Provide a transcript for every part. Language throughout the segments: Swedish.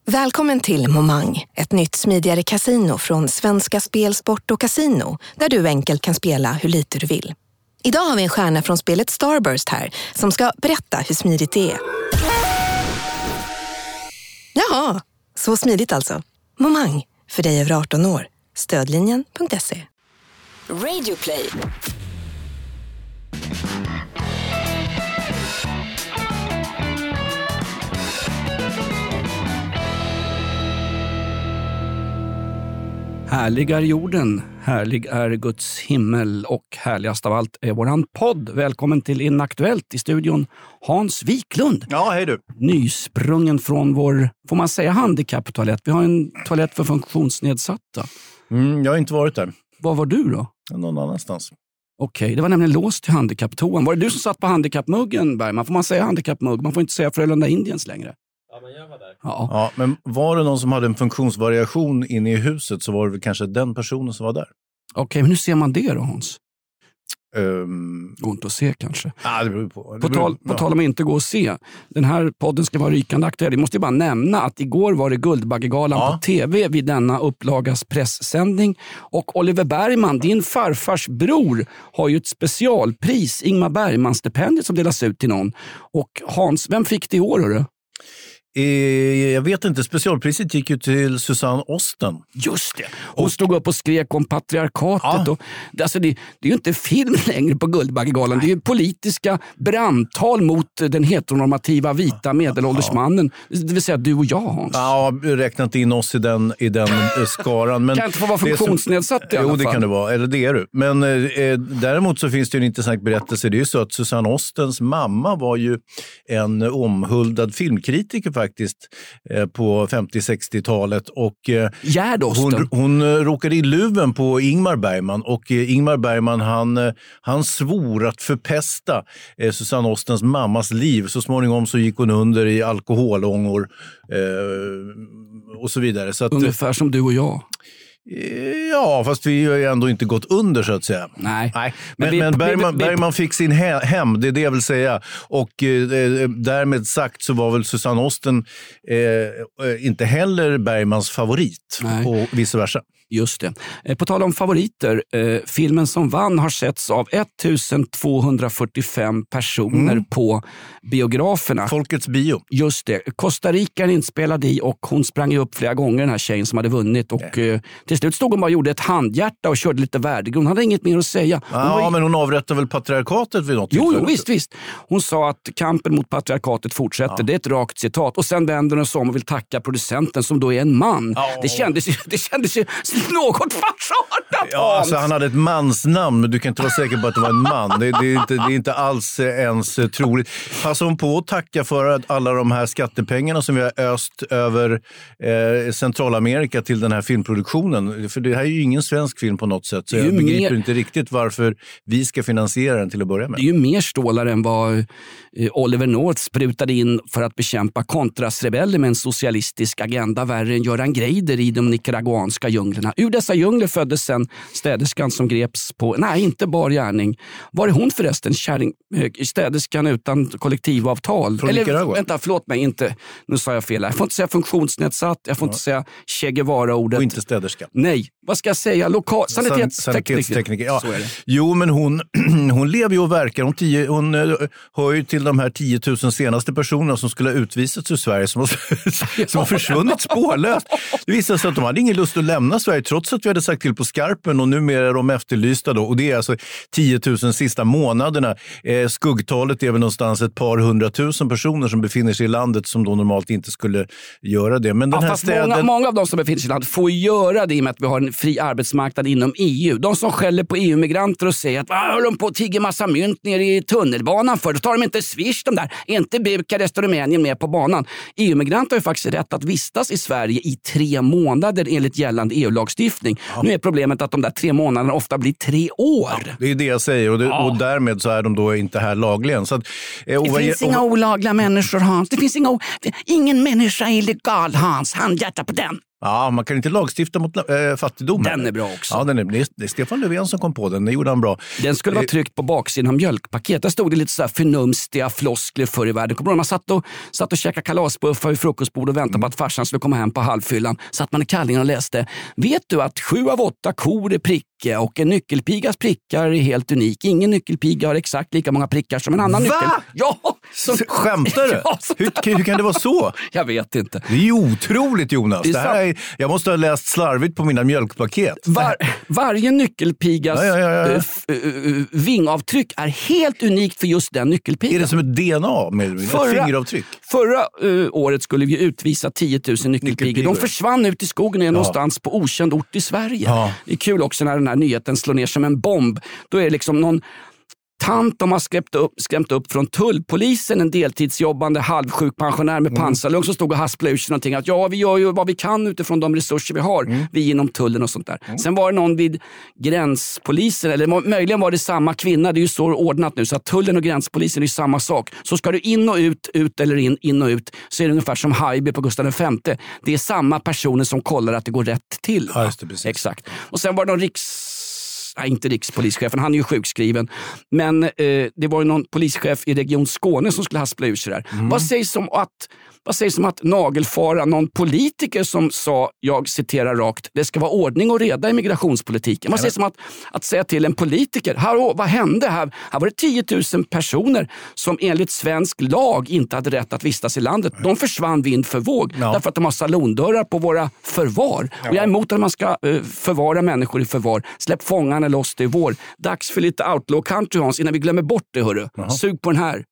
Välkommen till Momang, ett nytt smidigare casino från Svenska Spel, Sport och Casino, där du enkelt kan spela hur lite du vill. Idag har vi en stjärna från spelet Starburst här som ska berätta hur smidigt det är. Jaha, så smidigt alltså. Momang, för dig över 18 år. Stödlinjen.se. Radio Play. Härlig är jorden, härlig är Guds himmel och härligast av allt är våran podd. Välkommen till Inaktuellt, i studion Hans Wiklund. Ja, hej du. Nysprungen från vår, får man säga, handikapptoalett. Vi har en toalett för funktionsnedsatta. Jag har inte varit där. Var var du då? Någon annanstans. Okej, det var nämligen låst till handikapptoan. Var det du som satt på handikappmuggen, Bergman? Får man säga handikappmugg? Man får inte säga Frölunda Indiens längre. Ja, men jag var där. Ja, men var det någon som hade en funktionsvariation inne i huset så var det väl kanske den personen som var där. Okej, men hur ser man det då, Hans? Går inte att se kanske. Ja, det beror på. På tal om att inte gå och se. Den här podden ska vara rykande aktuell. Vi måste ju bara nämna att igår var det Guldbaggegalan på tv vid denna upplagas presssändning. Och Oliver Bergman, din farfars bror, har ju ett specialpris, Ingmar Bergman-stipendiet, som delas ut till någon. Och Hans, vem fick det i år, hörru? Jag vet inte, specialpriset gick ju till Susanne Osten. Just det. Hon stod upp och skrek om patriarkatet. Ja. Och, alltså det är ju inte film längre på Guldbaggegalan. Det är ju politiska brandtal mot den heteronormativa vita medelåldersmannen. Det vill säga du och jag, Hans. Ja, räknat in oss i den skaran. Men kan inte få vara funktionsnedsatt i alla fall. Jo, det kan det vara. Eller det är du. Men däremot så finns det ju en intressant berättelse. Det är ju så att Susanne Ostens mamma var ju en omhuldad filmkritiker faktiskt på 50-60-talet och hon råkade i luven på Ingmar Bergman och Ingmar Bergman han svor att förpesta Susanne Ostens mammas liv. Så småningom så gick hon under i alkoholångor och så vidare. Så att, ungefär som du och jag. Ja, fast vi har ju ändå inte gått under så att säga. Nej. Men Bergman fick sin hem, det är det jag vill säga. Och därmed sagt så var väl Susanne Osten inte heller Bergmans favorit. Nej. Och vice versa. Just det. På tal om favoriter, filmen som vann har setts av 1245 personer på biograferna. Folkets bio. Just det. Costa Rica är inspelad i och hon sprang upp flera gånger, den här tjejen som hade vunnit. Och till slut stod hon bara och gjorde ett handhjärta och körde lite värdegrund. Hon hade inget mer att säga. Men hon avrättade väl patriarkatet vid något tillfälle? Jo, visst. Hon sa att kampen mot patriarkatet fortsätter. Ja. Det är ett rakt citat. Och sen vänder hon sig om och vill tacka producenten som då är en man. Ja. Det kändes ju något farsartat. Ja, alltså han hade ett mansnamn, men du kan inte vara säker på att det var en man. Det är inte alls ens troligt. Passar hon på att tacka för alla de här skattepengarna som vi har öst över Centralamerika till den här filmproduktionen. För det här är ju ingen svensk film på något sätt. Så jag begriper inte riktigt varför vi ska finansiera den till att börja med. Det är ju mer stålar än vad Oliver North sprutade in för att bekämpa kontrasrebeller med en socialistisk agenda, värre än Göran Greider i de nicaraguanska djunglerna. Ur dessa djungler föddes sen städerskan som greps på, inte bar gärning. Var är hon förresten? Städerskan utan kollektivavtal. Från Nicaragua? Vänta, förlåt mig, inte. Nu sa jag fel. Jag får inte säga funktionsnedsatt, jag får inte säga Che Guevara-ordet. Och inte städerska. Nej, vad ska jag säga? Sanitetstekniker. Ja. Jo, men hon lever ju och verkar. Hon hör ju till de här 10 000 senaste personerna som skulle ha utvisats ur Sverige som har försvunnit spårlöst. Det visade sig att de hade ingen lust att lämna Sverige trots att vi hade sagt till på skarpen och numera är de efterlysta då. Och det är alltså 10 000 sista månaderna. Skuggtalet är väl någonstans ett par 100 000 personer som befinner sig i landet som då normalt inte skulle göra det. Men den här fast många av de som befinner sig i landet får göra det i och med att vi har en fri arbetsmarknad inom EU. De som skäller på EU-migranter och säger att håller de på att tigga massa mynt ner i tunnelbanan för? Då tar de inte Swish de där. Inte Bukarest och Rumänien med på banan. EU-migranter har ju faktiskt rätt att vistas i Sverige i 3 månader enligt gällande EU-lagstiftning. Ja. Nu är problemet att de där 3 månaderna ofta blir 3 år. Ja, det är det jag säger och därmed så är de då inte här lagligen. Så att, det finns inga olagliga människor, Hans. Det finns ingen människa illegal, Hans. Handhjärta på den. Ja, man kan inte lagstifta mot fattigdom. Den är bra också. Ja, det är Stefan Löfven som kom på den. Det gjorde han bra. Den skulle vara tryckt på baksidan av mjölkpaket. Där stod det lite så här förnumstiga floskler förr i världen. Man satt och käkade kalasbuffar vid frukostbord och väntade på att farsan skulle komma hem på halvfyllan. Satt man i kallingen och läste. Vet du att 7 av 8 kor är prickiga och en nyckelpigas prickar är helt unik. Ingen nyckelpiga har exakt lika många prickar som en annan nyckel. Ja! Skämtar du? Ja, hur kan det vara så? Jag vet inte. Det är ju otroligt, Jonas. Jag måste ha läst slarvigt på mina mjölkpaket. Varje nyckelpigas vingavtryck är helt unikt för just den nyckelpigan. Är det som ett DNA med ett fingeravtryck? Förra året skulle vi utvisa 10 000 nyckelpigor. De försvann ut i skogen någonstans på okänd ort i Sverige. Ja. Det är kul också när den här nyheten slår ner som en bomb. Då är det liksom någon tant de har skrämt upp från tullpolisen, en deltidsjobbande halvsjuk pensionär med pansarlugn som stod och hasplade ut någonting att vi gör ju vad vi kan utifrån de resurser vi har, vi inom tullen och sånt där. Sen var det någon vid gränspolisen, eller möjligen var det samma kvinna, det är ju så ordnat nu så att tullen och gränspolisen är samma sak. Så ska du in och ut eller in och ut, så är det ungefär som Haijby på Gustav V. Det är samma personer som kollar att det går rätt till. Ja, just det, precis. Exakt. Och sen var det någon inte rikspolischefen, han är ju sjukskriven. Men det var ju någon polischef i Region Skåne som skulle haspla ur sig där. Vad sägs om att nagelfara någon politiker som sa, jag citerar rakt, det ska vara ordning och reda i migrationspolitiken. Vad sägs om att säga till en politiker, vad hände här? Här var det 10 000 personer som enligt svensk lag inte hade rätt att vistas i landet. De försvann vind för våg därför att de har salondörrar på våra förvar. Och jag är emot att man ska förvara människor i förvar. Släpp fångarna loss, det är vår. Dags för lite outlaw country, Hans, innan vi glömmer bort det, hörru. Sug på den här.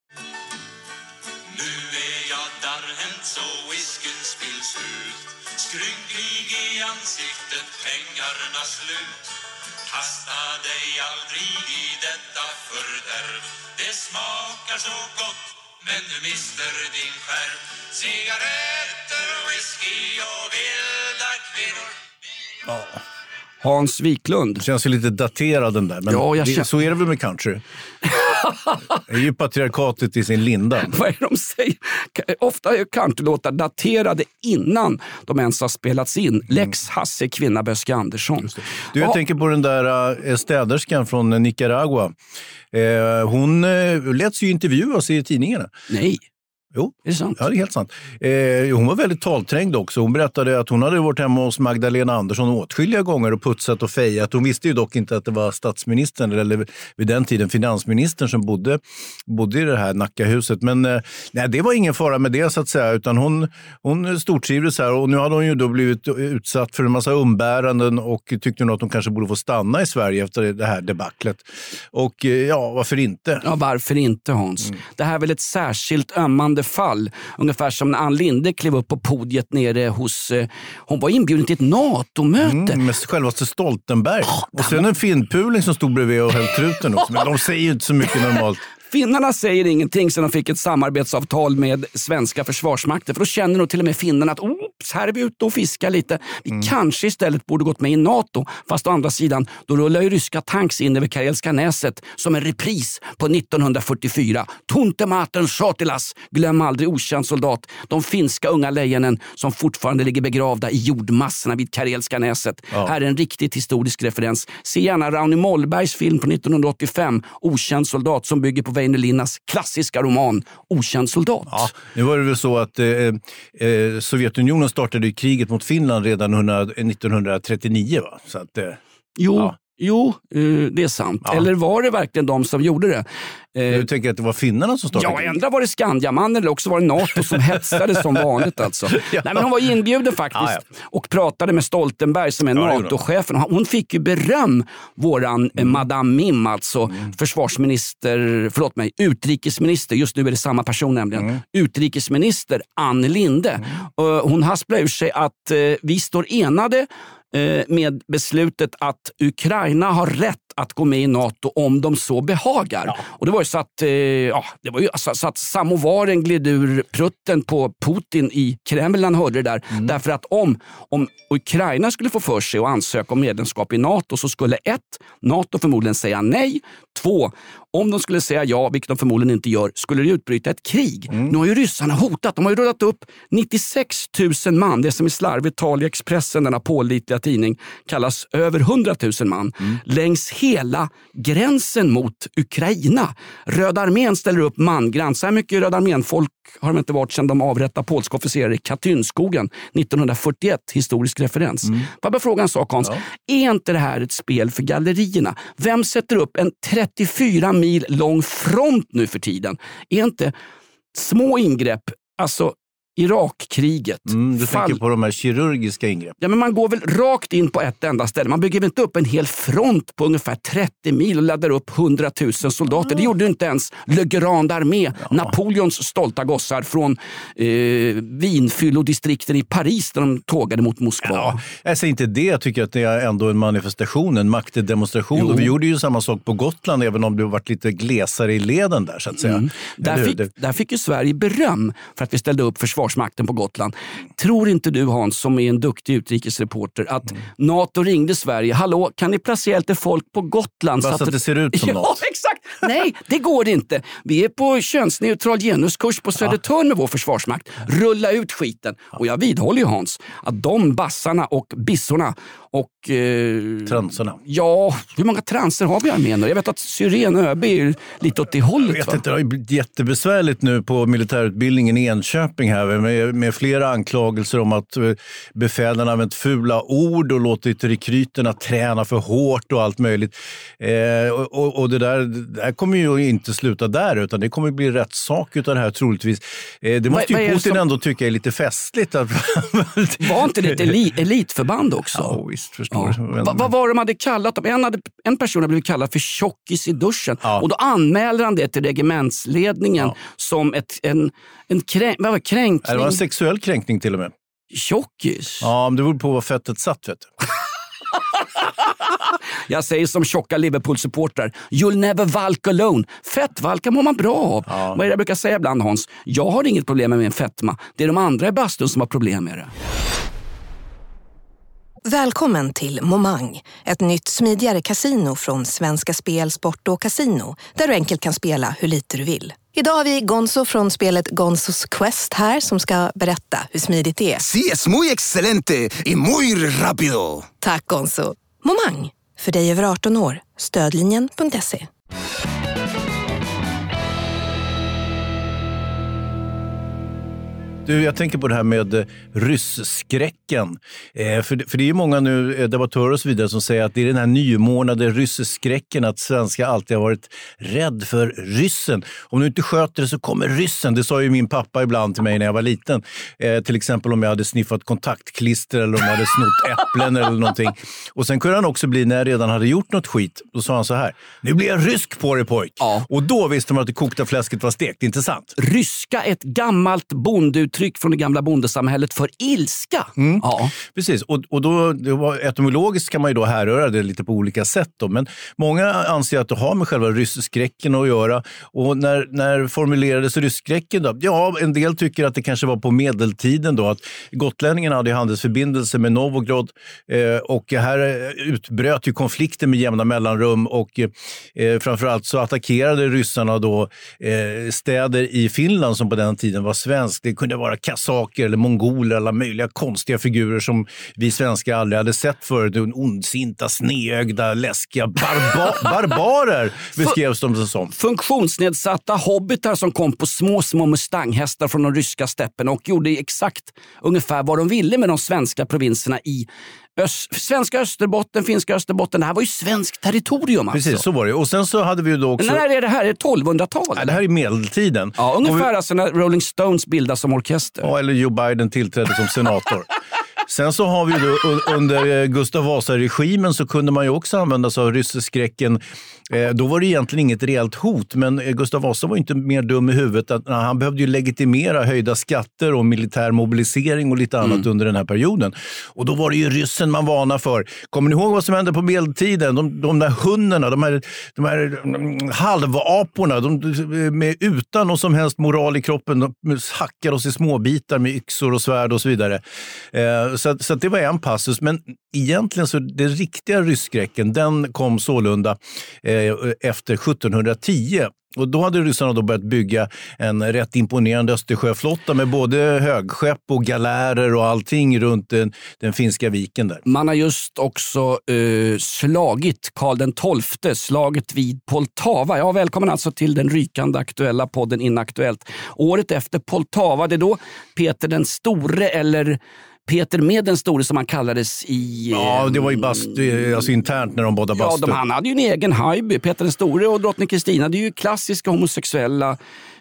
Skrynklig i ansiktet, pengarna slut. Kasta dig aldrig i detta fördärv. Det smakar så gott, men du mister din skärv. Cigaretter, whisky och vilda kvinnor. Ja. Hans Wiklund. Det känns ju lite daterad den där, men så är det väl med country. Det är ju patriarkatet i sin linda. Vad är det de säger? Ofta är countrylåtar daterade innan de ens har spelats in. Lex Hasse Kvinna Böske Andersson. Jag tänker på den där städerskan från Nicaragua. Hon lät sig ju intervjuas i tidningarna. Nej. Jo, är det sant? Ja, det är helt sant. Hon var väldigt talträngd också. Hon berättade att hon hade varit hemma hos Magdalena Andersson åtskilliga gånger och putsat och fejat. Hon visste ju dock inte att det var statsministern eller vid den tiden finansministern som bodde i det här Nackahuset. Men nej, det var ingen fara med det så att säga, utan hon stortrivdes här och nu hade hon ju då blivit utsatt för en massa umbäranden och tyckte nog att hon kanske borde få stanna i Sverige efter det här debaclet. Och varför inte? Ja, varför inte, Hans? Det här är väl ett särskilt ömmande fall. Ungefär som när Ann Linde klev upp på podiet nere hos... hon var inbjuden till ett NATO-möte. Med självaste Stoltenberg. Och sen en finnpuling som stod bredvid och höll truten också. Men de säger ju inte så mycket normalt. Finnarna säger ingenting sedan de fick ett samarbetsavtal med svenska försvarsmakten. För då känner nog till och med finnarna att här är vi ute och fiskar lite. Vi kanske istället borde gått med i NATO. Fast å andra sidan, då rullar ju ryska tanks in över Karelska näset som en repris på 1944. Tuntematen Sotilas, glöm aldrig okänd soldat. De finska unga lejonen som fortfarande ligger begravda i jordmassorna vid Karelska näset. Ja. Här är en riktigt historisk referens. Se gärna Rauni Mollbergs film från 1985, Okänd soldat, som bygger på Väinö Linnas klassiska roman Okänd soldat. Ja, nu var det väl så att Sovjetunionen startade kriget mot Finland redan 1939, va? Så att, Jo, det är sant. Ja. Eller var det verkligen de som gjorde det? Du tänker att det var finnarna som startade? Ja, ändå var det Skandiamannen eller också var det NATO som hetsade som vanligt alltså. Nej, men hon var inbjuden faktiskt och pratade med Stoltenberg som är NATO-chefen. Hon fick ju beröm, våran Madame Mim, alltså utrikesminister, just nu är det samma person nämligen, utrikesminister Ann Linde. Hon hasplade ur sig att vi står enade med beslutet att Ukraina har rätt att gå med i NATO om de så behagar. Ja. Och det var ju så att, så att samovaren gled ur prutten på Putin i Kreml när han hörde det där. Därför att om Ukraina skulle få för sig att ansöka om medlemskap i NATO så skulle 1. NATO förmodligen säga nej. 2. om de skulle säga ja, vilket de förmodligen inte gör, skulle det utbryta ett krig. Nu har ju ryssarna hotat. De har ju rullat upp 96 000 man. Det som i slarvigt tal i Expressen, denna pålitliga tidning, kallas över 100 000 man. Längs hela gränsen mot Ukraina. Röda armén ställer upp mangrant. Så här mycket Röda armén-folk har de inte varit sedan de avrättade polska officerer i Katynskogen 1941. Historisk referens. Får jag fråga en sak, Hans? Ja. Är inte det här ett spel för gallerierna? Vem sätter upp en 34 mil lång front nu för tiden? Är inte små ingrepp, alltså Irakkriget. Du tänker på de här kirurgiska ingreppen. Ja, men man går väl rakt in på ett enda ställe. Man bygger väl inte upp en hel front på ungefär 30 mil och laddar upp 100 000 soldater. Det gjorde inte ens Le Grande Armée, Napoleons stolta gossar från vinfyllodistrikten i Paris där de tågade mot Moskva. Ja, jag säger inte det. Jag tycker att det är ändå en manifestation, en maktdemonstration. Och vi gjorde ju samma sak på Gotland, även om det varit lite glesare i leden där, så att säga. Där fick ju Sverige beröm för att vi ställde upp försvarsmakten på Gotland. Tror inte du, Hans, som är en duktig utrikesreporter, att NATO ringde Sverige? Hallå, kan ni placera lite folk på Gotland? Bara så att det ser ut som något. Ja, exakt. Nej, det går inte. Vi är på könsneutral genuskurs på Södertörn med vår försvarsmakt. Rulla ut skiten. Och jag vidhåller ju, Hans, att de bassarna och bissorna och... transerna. Ja, hur många transer har vi i armén? Jag vet att Syren och ÖB är lite åt det hållet. Jag vet inte, det har blivit jättebesvärligt nu på militärutbildningen i Enköping här med flera anklagelser om att befälen använt fula ord och låtit rekryterna träna för hårt och allt möjligt. Och det där kommer ju inte sluta där, utan det kommer bli rättssak utav det här troligtvis. Det måste ju Putin ändå tycka är lite festligt. Att var inte det ett elitförband också? Ja, visst, förstår. Ja. Vad var de hade kallat dem? En person hade blivit kallad för tjockis i duschen. Ja. Och då anmäler han det till regementsledningen som en kränkning. Det var en sexuell kränkning till och med. Tjockis? Ja, men det beror på vad fettet satt, vet du. Jag säger som tjocka Liverpool-supportrar: you'll never valk alone. Fettvalka mår man bra av. Ja. Vad är det jag brukar säga ibland, Hans? Jag har inget problem med min fetma. Det är de andra i bastun som har problem med det. Välkommen till Momang, ett nytt smidigare kasino från Svenska Spel, Sport och Casino, där du enkelt kan spela hur lite du vill. Idag har vi Gonzo från spelet Gonzos Quest här som ska berätta hur smidigt det är. Sí, es muy excelente y muy rápido. Tack, Gonzo. Momang, för dig över 18 år. Stödlinjen.se. Du, jag tänker på det här med rysskräcken. För det är ju många nu debattörer och så vidare som säger att det är den här nymornade rysskräcken, att svenskar alltid har varit rädd för ryssen. Om du inte sköter det så kommer ryssen. Det sa ju min pappa ibland till mig när jag var liten. Till exempel om jag hade sniffat kontaktklister eller om jag hade snott äpplen eller någonting. Och sen kunde han också bli, när jag redan hade gjort något skit, då sa han så här: nu blir jag rysk på dig, pojk. Ja. Och då visste man att det kokta fläsket var stekt, inte sant? Ryska, ett gammalt bonduttryck från det gamla bondesamhället för ilska. Ja. Precis, och då etymologiskt kan man ju då härröra det lite på olika sätt då. Men många anser att det har med själva rysskräcken att göra. Och när formulerades rysskräcken då? Ja, en del tycker att det kanske var på medeltiden då, att gotlänningarna hade handelsförbindelse med Novgorod och här utbröt ju konflikter med jämna mellanrum och framförallt så attackerade ryssarna då städer i Finland som på den tiden var svensk. Det kunde vara kasaker eller mongoler, alla möjliga konstiga figurer som vi svenskar aldrig hade sett förut. Ondsinta, sneögda, läskiga barbarer beskrevs de som. Funktionsnedsatta hobbitar som kom på små mustanghästar från de ryska stäppen och gjorde exakt ungefär vad de ville med de svenska provinserna i svenska Österbotten, finska Österbotten. Det här var ju svenskt territorium alltså. Precis, så var det. Och sen så hade vi ju då också... Men när är det här? Är det 1200-talet? Ja, det här är medeltiden. Ja, ungefär alltså när Rolling Stones bildas som orkester. Ja, eller Joe Biden tillträdde som senator. Sen så har vi då under Gustav Vasa-regimen så kunde man ju också använda sig av rysskräcken. Då var det egentligen inget reellt hot, men Gustav Vasa var inte mer dum i huvudet. Han behövde ju legitimera höjda skatter och militär mobilisering och lite annat under den här perioden. Och då var det ju ryssen man varnade för. Kommer ni ihåg vad som hände på medeltiden? De där hundarna, de här halvaporna, med utan någon som helst moral i kroppen, de hackar oss i småbitar med yxor och svärd och så vidare. Så det var en passus, men egentligen så den riktiga rysskräcken, den kom sålunda efter 1710. Och då hade ryssarna då börjat bygga en rätt imponerande Östersjöflotta med både högskepp och galärer och allting runt den finska viken där. Man har just också slagit Karl XII, slaget vid Poltava. Ja, välkommen alltså till den rykande aktuella podden Inaktuellt. Året efter Poltava, det är då Peter den store, eller Peter med den store som han kallades i... Ja, det var ju bara alltså internt när de båda bastu. Ja, han hade ju en egen hajby. Peter den store och drottning Kristina, det är ju klassiska homosexuella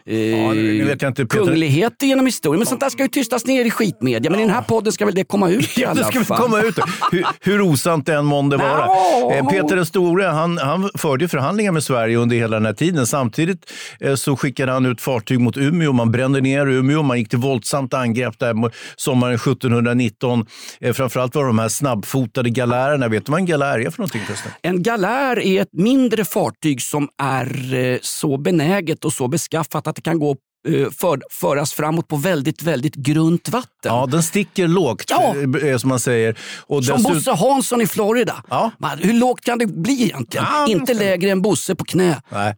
vet jag inte, kungligheter genom historien. Men sånt där ska ju tystas ner i skitmedia. Men i den här podden ska väl det komma ut i alla fall. Det ska komma ut. Hur osant det än månde vara. Peter den store, han förde förhandlingar med Sverige under hela den här tiden. Samtidigt så skickade han ut fartyg mot Umeå. Man brände ner Umeå. Man gick till våldsamt angrepp där sommaren 1719. Framförallt var de här snabbfotade galärerna. Vet du vad en galär är för någonting förresten? En galär är ett mindre fartyg som är så benäget och så beskaffat att det kan gå föras framåt på väldigt, väldigt grunt vatten. Ja, den sticker lågt, som man säger. Och som Bosse Hansson i Florida. Ja. Hur lågt kan det bli egentligen? Ja, inte lägre än Bosse på knä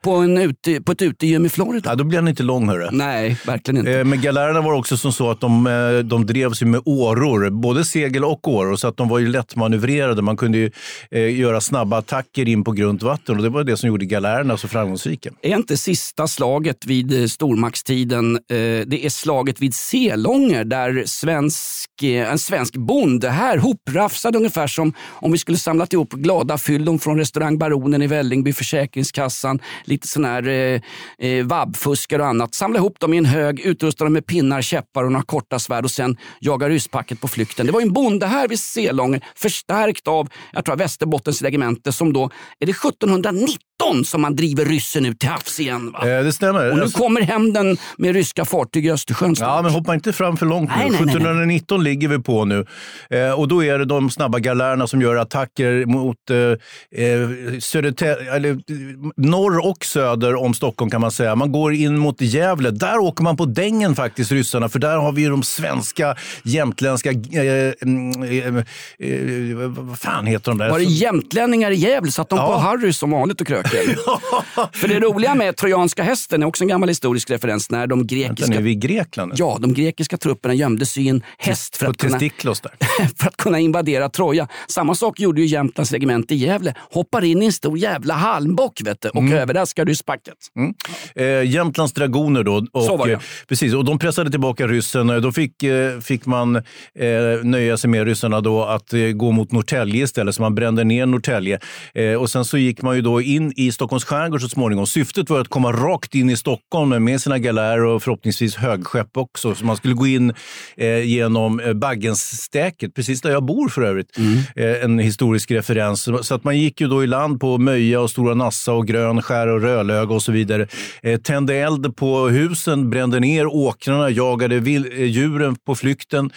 på ett utegym i Florida. Ja, då blir han inte lång, hörru. Nej, verkligen inte. Men galärerna var också som så att de drevs med åror, både segel och åror, så att de var ju lättmanövrerade. Man kunde ju göra snabba attacker in på grunt vatten, och det var det som gjorde galärerna så framgångsrika. Är inte sista slaget vid stormaktstiden det är slaget vid Selånger där en svensk bonde här hoprafsade ungefär som om vi skulle samlat ihop glada fyllon från restaurang Baronen i Vällingby, Försäkringskassan, lite sån här vabbfuskar och annat. Samla ihop dem i en hög, utrusta dem med pinnar, käppar och några korta svärd och sen jaga rysspacket på flykten. Det var en bonde här vid Selånger, förstärkt av, jag tror, Västerbottens regemente, som då, är det 1719 som man driver ryssen ut till havs igen, va? Det stämmer. Och nu kommer hämnden med ryska fartyg i Östersjön snart. Ja, men hoppa inte fram för långt nu. 1719 ligger vi på nu. Och då är det de snabba galärerna som gör attacker mot norr och söder om Stockholm, kan man säga. Man går in mot Gävle. Där åker man på dängen faktiskt, ryssarna. För där har vi ju de svenska, jämtländska... vad fan heter de där? Var det jämtlänningar i Gävle så att de på Harry som vanligt och kröker? För det roliga med trojanska hästen är också en gammal historisk referens när de grekiska... Den är vid Grekland. Ja, de grekiska trupperna gömde sig i en häst för att kunna invadera Troja. Samma sak gjorde ju Jämtlands regiment i Gävle. Hoppar in i en stor jävla halmbock, vet du, och överraskar rysspacket. Jämtlands dragoner då. Och, precis, och de pressade tillbaka ryssen. Då fick man nöja sig med ryssarna då att gå mot Norrtälje istället, så man brände ner Norrtälje. Och sen så gick man ju då in i Stockholms skärgård så småningom. Syftet var att komma rakt in i Stockholm med sina galärer och förhoppningsvis högskepp också. Så man skulle gå in genom Baggensstäket, precis där jag bor för övrigt. En historisk referens. Så att man gick ju då i land på Möja och Stora Nassa och Grönskär och Rölöga och så vidare. Tände eld på husen, brände ner åkrarna, jagade djuren på flykten.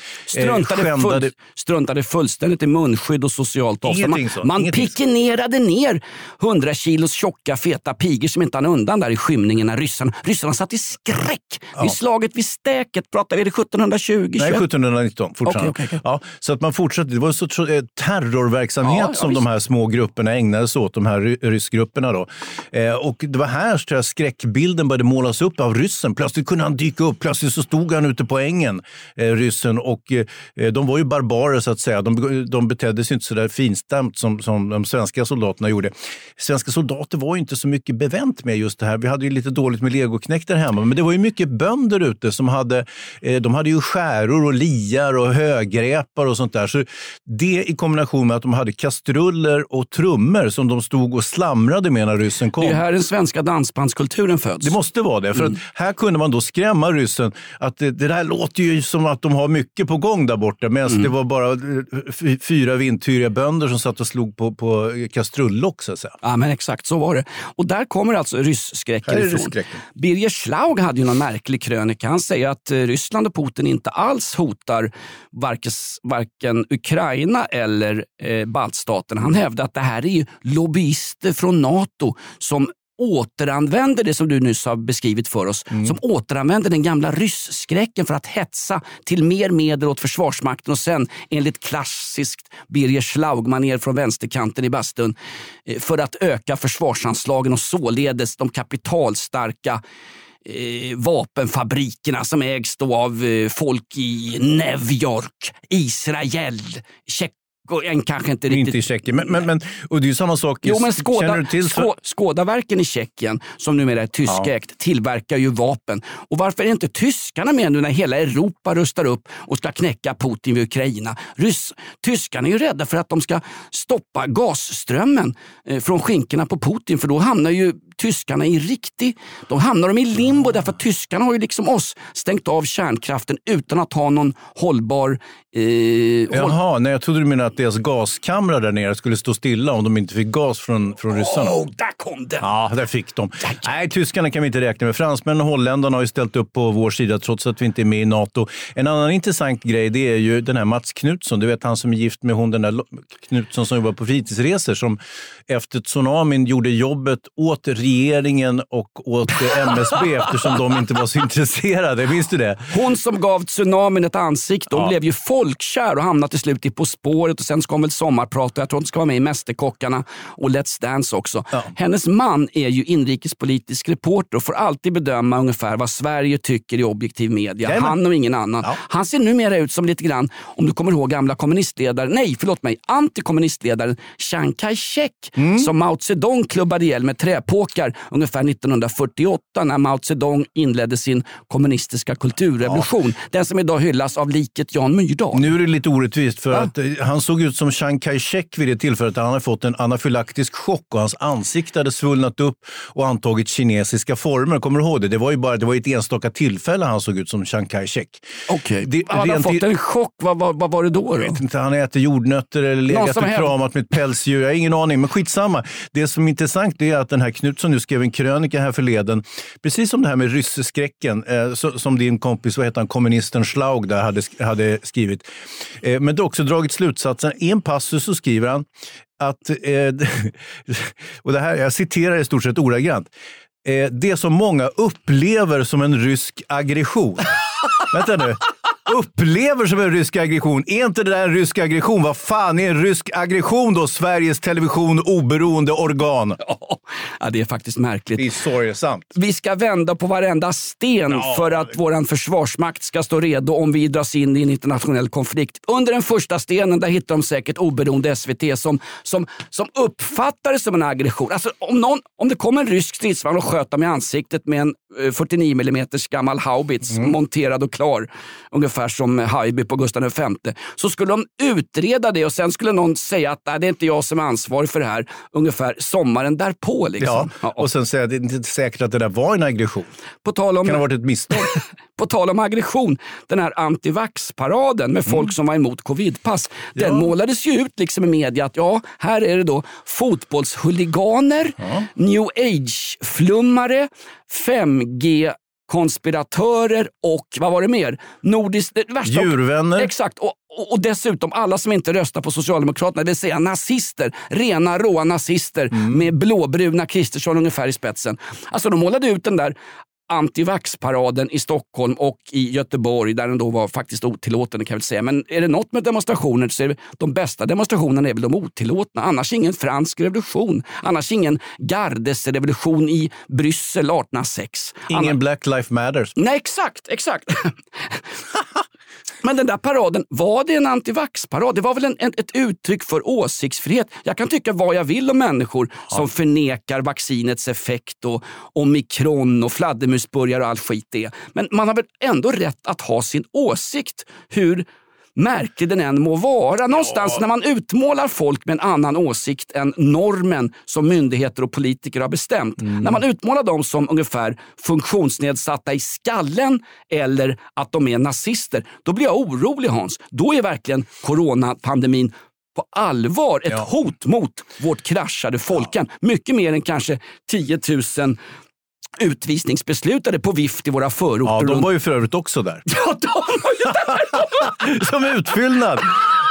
Struntade fullständigt i munskydd och socialt avstånd. Man pikenerade ner 100 kilos tjocka, feta pigor som inte hann undan där i skymningen när ryssarna satt i skräck. Vid slaget vid Stäket, pratar vi det 1720? Nej, 1719 fortfarande. Okay. Ja, så att man fortsatte. Det var en sorts terrorverksamhet som de här små grupperna ägnade sig åt, de här ryssgrupperna då. Och det var här tror jag skräckbilden började målas upp av ryssen. Plötsligt kunde han dyka upp, plötsligt så stod han ute på ängen, ryssen, och de var ju barbarer så att säga. De betedde sig inte så där finstämt som de svenska soldaterna gjorde. Svenska soldater var ju inte så mycket bevänt med just det här. Vi hade ju lite dåligt med legoknäktar hemma, men det var ju mycket bönder ute som hade ju skäror och liar och högrepar och sånt där. Så det i kombination med att de hade kastruller och trummor som de stod och slamrade med när ryssen kom. Det är här den svenska dansbandskulturen föds. Det måste vara det, för att här kunde man då skrämma ryssen att det där låter ju som att de har mycket på gång där borta, medan det var bara 4 vindtyriga bönder som satt och slog på kastrullock så att säga. Ja, men exakt så var det. Och där kommer alltså rysskräcken ifrån. Birger Schlaug hade ju någon märklig krönika. Han säger att Ryssland och Putin inte alls hotar varken Ukraina eller baltstaterna. Han hävdar att det här är ju lobbyister från NATO som återanvänder det som du nyss har beskrivit för oss. Som återanvänder den gamla rysskräcken för att hetsa till mer medel åt Försvarsmakten och sen enligt klassiskt Birger Schlaug-manér från vänsterkanten i bastun för att öka försvarsanslagen och således de kapitalstarka vapenfabrikerna som ägs då av folk i New York, Israel, kanske inte riktigt. Inte i Tjeckien, men och det är ju samma sak. Jo, men Skådaverken i Tjeckien, som numera är tyskägt, tillverkar ju vapen. Och varför är inte tyskarna med nu när hela Europa rustar upp och ska knäcka Putin vid Ukraina? Tyskarna är ju rädda för att de ska stoppa gasströmmen från skinkorna på Putin, för då hamnar ju tyskarna då hamnar de i limbo, därför att tyskarna har ju liksom oss stängt av kärnkraften utan att ha någon hållbar... Jaha, nej, jag trodde du menade att deras gaskamrar där nere skulle stå stilla om de inte fick gas från ryssarna. Där kom det! Ja, där fick de. Nej, tyskarna kan vi inte räkna med. Fransmännen och holländarna har ju ställt upp på vår sida trots att vi inte är med i NATO. En annan intressant grej, det är ju den här Mats Knutsson. Du vet, han som är gift med hon, den där Knutsson som jobbar på fritidsresor, som efter tsunamin gjorde jobbet åt regeringen och åt MSB eftersom de inte var så intresserade. Minns du det? Hon som gav tsunamin ett ansikte, hon blev ju folkkär och hamnade till slut i På spåret och sen ska hon väl sommarprata. Jag tror hon ska vara med i Mästerkockarna och Let's Dance också. Ja. Hennes man är ju inrikespolitisk reporter och får alltid bedöma ungefär vad Sverige tycker i objektiv media. Jajamän. Han och ingen annan. Ja. Han ser numera ut som lite grann, om du kommer ihåg gamla antikommunistledaren Chiang Kai-shek som Mao Zedong klubbade ihjäl med träpåkar ungefär 1948 när Mao Zedong inledde sin kommunistiska kulturrevolution. Ja. Den som idag hyllas av liket Jan Myrdal. Nu är det lite orättvist för att han såg ut som Chiang Kai-shek vid det tillfället. Han hade fått en anafylaktisk chock och hans ansikte hade svullnat upp och antagit kinesiska former. Kommer du ihåg det? Det var ett enstaka tillfälle han såg ut som Chiang Kai-shek. Okej. Han hade fått en chock. Vad var det då? Jag vet inte, han äter jordnötter eller legat och kramat med ett pälsdjur. Jag har ingen aning, men skitsamma. Det som är intressant är att den här Knutsson nu skrev en krönika här förleden. Precis som det här med ryssskräcken som din kompis, vad heter han, kommunisten Schlaug där hade skrivit. Men det har också dragit slutsatsen. I en passus så skriver han att, och det här, jag citerar i stort sett ordagrant, det som många upplever som en rysk aggression. Vänta nu. Upplever som en rysk aggression. Är inte det där en rysk aggression? Vad fan är en rysk aggression då? Sveriges Television, oberoende organ. Ja, det är faktiskt märkligt. Det är sorgesamt. Vi ska vända på varenda sten för att våran försvarsmakt ska stå redo om vi dras in i en internationell konflikt. Under den första stenen där hittar de säkert oberoende SVT som uppfattar det som en aggression. Alltså om det kommer en rysk stridsvagn och sköter med ansiktet med en 49 mm gammal haubits monterad och klar, ungefär som Haijby på Gustav V, så skulle de utreda det och sen skulle någon säga att det är inte jag som är ansvarig för det här ungefär sommaren därpå. Liksom. Ja, och sen säga att det är inte säkert att det där var en aggression. På tal om, kan ha varit ett misstag. På tal om aggression, den här antivax-paraden med folk som var emot covidpass, den målades ju ut liksom i media att här är det då fotbollshuliganer, new age-flummare, 5G-konspiratörer och vad var det mer? Djurvänner. Exakt, och dessutom alla som inte röstar på Socialdemokraterna, det vill säga nazister, rena råa nazister med blåbruna Kristersson ungefär i spetsen. Alltså de målade ut den där antivax-paraden i Stockholm och i Göteborg där den då var faktiskt otillåten, kan jag väl säga. Men är det något med demonstrationer så är det, de bästa demonstrationerna är väl de otillåtna. Annars ingen fransk revolution. Annars ingen gardesrevolution i Bryssel 1806. Ingen Black Lives Matters. Nej, exakt. Men den där paraden, var det en antivax-parad? Det var väl ett uttryck för åsiktsfrihet. Jag kan tycka vad jag vill om människor som förnekar vaccinets effekt och omikron och fladdermusburgare och all skit det. Men man har väl ändå rätt att ha sin åsikt, hur märklig den än må vara. Någonstans när man utmålar folk med en annan åsikt än normen som myndigheter och politiker har bestämt. När man utmålar dem som ungefär funktionsnedsatta i skallen eller att de är nazister, då blir jag orolig, Hans. Då är verkligen coronapandemin på allvar ett hot mot vårt kraschade folken. Mycket mer än kanske 10 000 utvisningsbeslutade på vift i våra förorter. Ja, de var ju för övrigt också där. Ja, de var ju där! Som utfyllnad.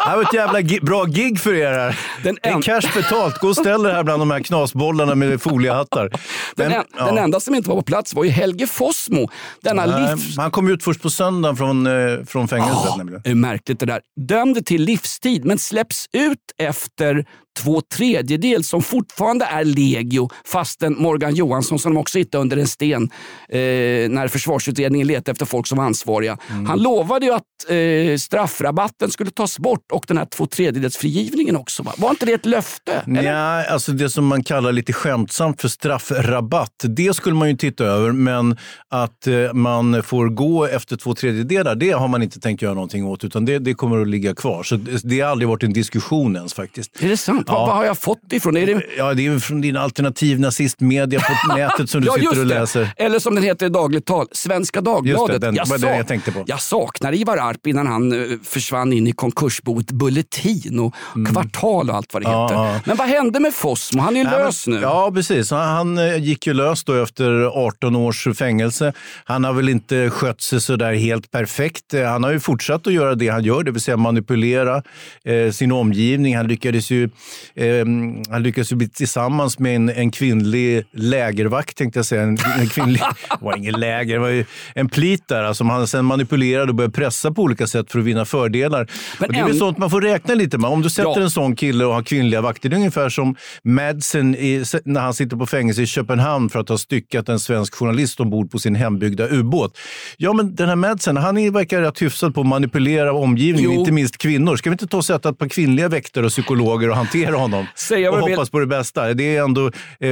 här var ett jävla bra gig för er här. En cash betalt. Gå och ställ det här bland de här knasbollarna med foliehattar. Den enda som inte var på plats var ju Helge Fossmo. Han kom ut först på söndagen från fängelset. Det är märkligt det där. Dömd till livstid men släpps ut efter 2/3 som fortfarande är legio, fastän Morgan Johansson, som de också hittade under en sten när försvarsutredningen letade efter folk som var ansvariga. Han lovade ju att straffrabatten skulle tas bort och den här 2/3 frigivningen också. Var inte det ett löfte? Nej, alltså det som man kallar lite skämtsamt för straffrabatt, det skulle man ju titta över, men att man får gå efter 2/3, det har man inte tänkt göra någonting åt, utan det kommer att ligga kvar. Så det har aldrig varit en diskussion ens faktiskt. Är det sant? Ja. Vad har jag fått ifrån? Ja, det är från din alternativ nazistmedia på nätet som du sitter och läser. Eller som den heter i dagligt tal, Svenska Dagbladet. Just det, jag tänkte på. Jag saknar Ivar Arp innan han försvann in i konkursboet Bulletin och Kvartal och allt vad det heter. Ja. Men vad hände med Fossmo? Han är ju lös nu. Ja, precis. Han gick ju lös då efter 18 års fängelse. Han har väl inte skött sig så där helt perfekt. Han har ju fortsatt att göra det han gör, det vill säga manipulera sin omgivning. Han lyckades ju bli tillsammans med en kvinnlig lägervakt, tänkte jag säga. En kvinnlig, det var ingen läger, det var ju en plit där som han sen manipulerade och började pressa på olika sätt för att vinna fördelar. Och det är väl sånt man får räkna lite med. Om du sätter en sån kille och har kvinnliga vakter, det är ungefär som Madsen när han sitter på fängelse i Köpenhamn för att ha styckat en svensk journalist ombord på sin hembyggda ubåt. Ja, men den här Madsen, han verkar rätt hyfsad på att manipulera omgivningen, inte minst kvinnor. Ska vi inte ta och sätta ett par kvinnliga väktare och psykologer och hantera honom och hoppas på det bästa? Det är ändå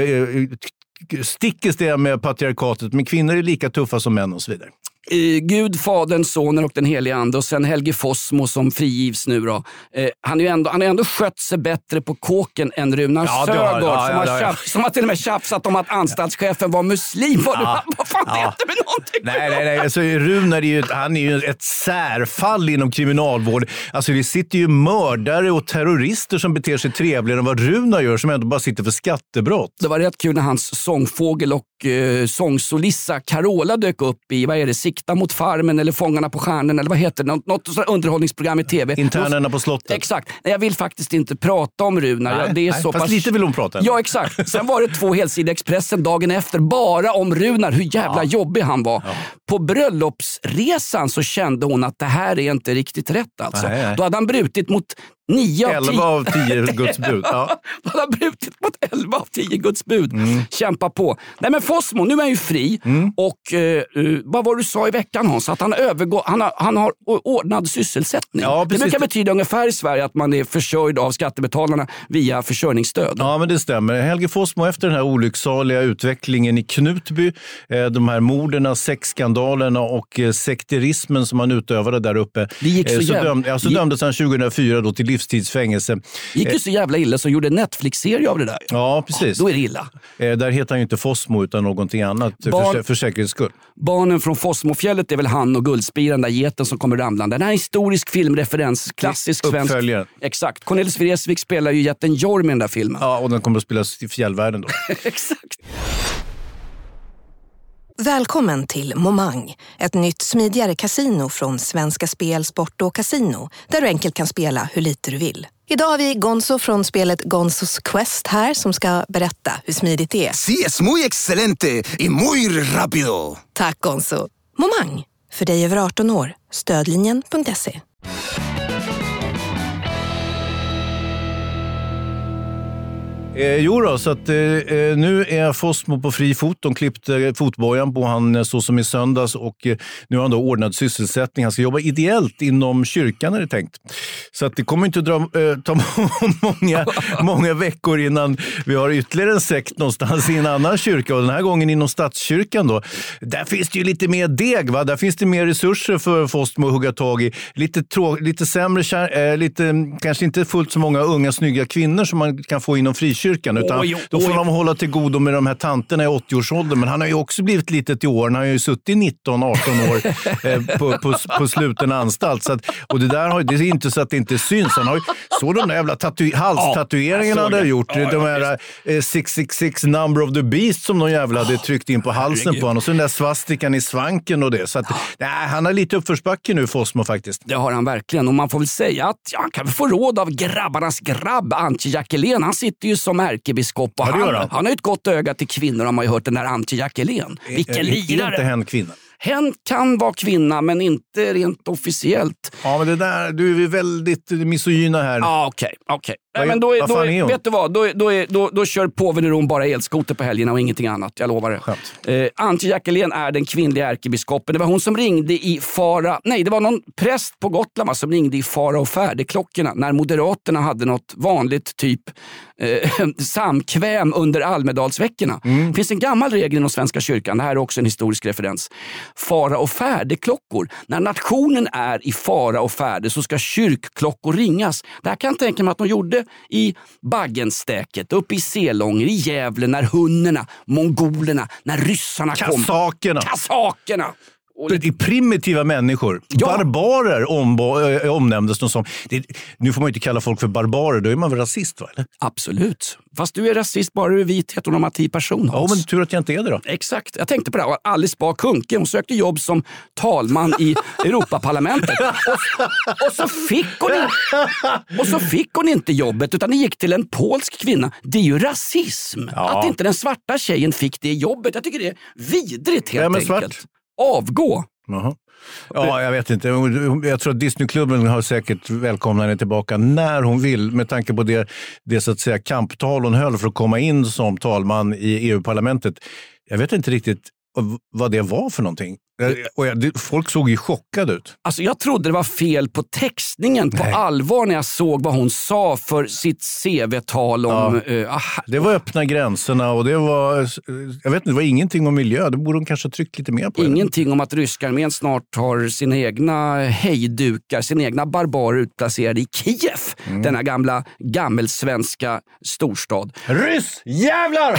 stickes det med patriarkatet, men kvinnor är lika tuffa som män och så vidare. Gud, Fadern, Sonen och den heliga ande, och sen Helge Fossmo som frigivs nu då. Han har ändå skött sig bättre på kåken än Runar Sögaard som har till och med tjafsat om att anstaltschefen var muslim. Vad fan vet du med någonting? Nej. Alltså, Runar han är ju ett särfall inom kriminalvård. Alltså det sitter ju mördare och terrorister som beter sig trevligare än vad Runar gör, som ändå bara sitter för skattebrott. Det var rätt kul när hans sångfågel och sångsolissa Carola dök upp i, vad är det, Sikta mot farmen eller Fångarna på stjärnen eller vad heter det? Något underhållningsprogram i tv. Internerna på slottet. Exakt. Nej, jag vill faktiskt inte prata om Runar. Det är så fast lite vill hon prata. Ja, exakt. Sen var det 2 helsidor Expressen dagen efter bara om Runar, hur jävla jobbig han var. Ja. På bröllopsresan så kände hon att det här är inte riktigt rätt alltså. Nej. Då hade han brutit mot 11 av 10 Guds bud. Ja. Han har brutit mot 11 av 10 Guds bud. Kämpa på. Nej, men Fossmo, nu är han ju fri. Och vad var du sa i veckan, Hans? Att han har ordnad sysselsättning. Ja, det brukar betyda ungefär i Sverige att man är försörjd av skattebetalarna via försörjningsstöd. Ja, men det stämmer. Helge Fossmo, efter den här olycksaliga utvecklingen i Knutby, de här morderna, sexskandalerna och sekterismen som han utövade där uppe, det gick så dömdes han 2004 då till livstidsfängelse. Gick ju så jävla illa så gjorde Netflix-serie av det där. Ja, precis. Då är det illa. Där heter han ju inte Fossmo utan någonting annat för säkerhets skull. Barnen från Fossmofjället är väl han och Guldspiran, där geten som kommer ramlande. Den här historisk filmreferens, klassisk svensk. Exakt. Cornelis Vreeswijk spelar ju jätten Jorm i den där filmen. Ja, och den kommer att spelas i fjällvärlden då. Exakt. Välkommen till Momang, ett nytt smidigare kasino från Svenska Spel, Sport och Casino, där du enkelt kan spela hur lite du vill. Idag har vi Gonzo från spelet Gonzos Quest här som ska berätta hur smidigt det är. Sí, es muy excelente y muy rápido. Tack Gonzo. Momang, för dig över 18 år. Stödlinjen.se. Så att nu är Fossmo på fri fot. De klippte fotbojan på han så som i söndags och nu har han då ordnad sysselsättning. Han ska jobba ideellt inom kyrkan är det tänkt. Så att det kommer inte att ta många veckor innan vi har ytterligare en sekt någonstans i en annan kyrka, och den här gången inom statskyrkan då. Där finns det ju lite mer deg, va? Där finns det mer resurser för Fossmo att hugga tag i. Lite sämre, kanske inte fullt så många unga snygga kvinnor som man kan få inom frikyrkan. kyrkan. Utan då får de hålla till godo med de här tanterna i 80-årsåldern. Men han har ju också blivit lite till åren. Han har ju suttit 19-18 år på sluten anstalt. Så att, och det där det är inte så att det inte syns. Han har ju så de där jävla halstatueringarna han har gjort. De här 666 number of the beast som de jävla hade tryckt in på halsen på honom. Och så den där svastikan i svanken och det. Så att, han har lite uppförsbacke nu, Fossmo, faktiskt. Det har han verkligen. Och man får väl säga att han kan få råd av grabbarnas grabb, Antje Jackelén. Han sitter ju som ärkebiskop och han har ju ett gott öga till kvinnor, har man ju hört, den där Antje Jackelén. Vilken lirare! Är inte hen kvinna? Hen kan vara kvinna, men inte rent officiellt. Ja, men det där, du är väldigt misogyna här. Ja, okej. Men då kör påven i Rom bara elskoter på helgerna och ingenting annat, jag lovar det. Antje Jackelén är den kvinnliga ärkebiskopen. Det var hon som ringde i det var någon präst på Gotland som ringde i fara och färdeklockorna när Moderaterna hade något vanligt typ samkväm under Almedalsveckorna. Det finns en gammal regel inom Svenska kyrkan, det här är också en historisk referens. Fara och färdeklockor. När nationen är i fara och färde så ska kyrkklockor ringas. Det här kan jag tänka mig att de gjorde i Baggenstäket, uppe i Selånger, i Gävle, när hunnerna, mongolerna, när ryssarna kom. Kasakerna! Det är primitiva människor. Ja. Barbarer omnämndes de som. Nu får man ju inte kalla folk för barbarer, då är man väl rasist, va? Eller? Absolut. Fast du är rasist bara du är vit heteronormativ-person. Ja, men tur att jag inte är det då. Exakt. Jag tänkte på det här. Alice Bah Kuhnke, hon sökte jobb som talman i Europaparlamentet. Och så fick hon inte jobbet, utan det gick till en polsk kvinna. Det är ju rasism. Ja. Att inte den svarta tjejen fick det jobbet. Jag tycker det är vidrigt helt enkelt. Svart? Avgå. Jaha. Ja, jag vet inte. Jag tror att Disneyklubben har säkert välkomnat henne tillbaka när hon vill, med tanke på det så att säga kamptal hon höll för att komma in som talman i EU-parlamentet. Jag vet inte riktigt vad det var för någonting. Folk såg ju chockade ut. Alltså jag trodde det var fel på textningen på allvar när jag såg vad hon sa för sitt CV-tal om... Det var öppna gränserna och det var... Jag vet inte, det var ingenting om miljö. Det borde hon kanske ha tryckt lite mer på. Ingenting om att ryska armén snart har sina egna hejdukar, sina egna barbarer utplacerade i Kiev. Denna gammelsvenska storstad. Ryss! Jävlar!